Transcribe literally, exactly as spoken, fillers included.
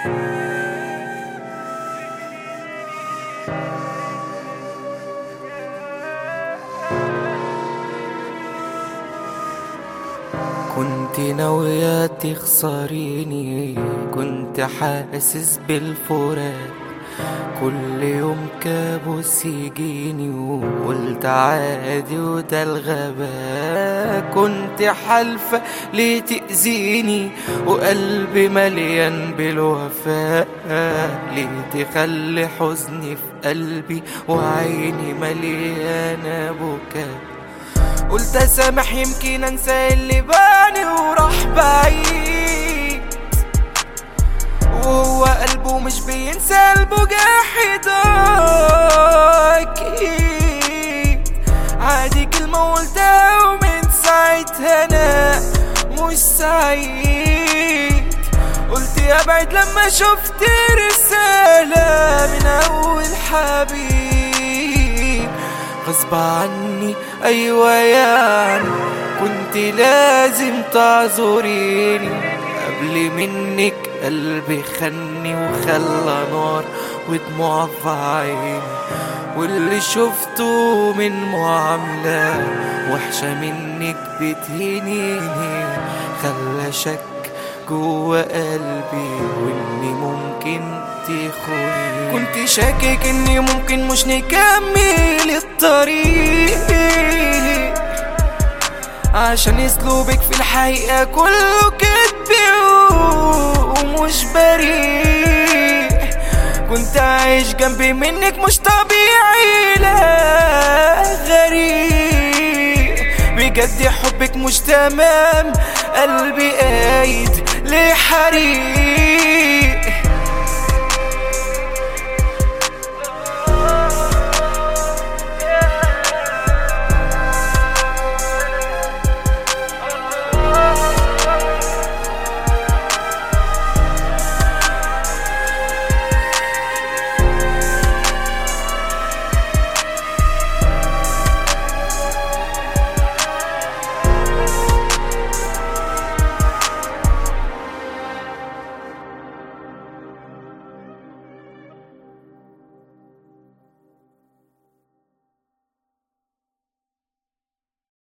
كنت ناوية تخسريني، كنت حاسس بالفراق، كل يوم كابوس يجيني وقلت عادي وده الغباء. كنت حالفة ليه تأذيني وقلبي مليان بالوفاء، ليه تخلي حزني في قلبي وعيني مليانة بكاء. قلت اسامح يمكن انسى اللي باني وراح بعيد، وهو قلبه مش بينسى قلبه جاحد اكيد. عادي كلمة قلتها ومن ساعتها انا مش سعيد. قلت ابعد لما شفت رسالة من اول حبيب غصب عني. ايوه يعني كنت لازم تعذريني، قبل منك قلبي خني وخلى نار ودموع في عيني. واللي شفته من معاملة وحشة منك بتهينيني خلى شك جوا قلبي واني ممكن تخوني. كنت شاكك اني ممكن مش نكمل الطريق عشان اسلوبك في الحقيقة كله كدب ومش بريء. كنت عايش جنبي منك مش طبيعي لا غريب. بجد حبك مش تمام، قلبي قايد لحريق.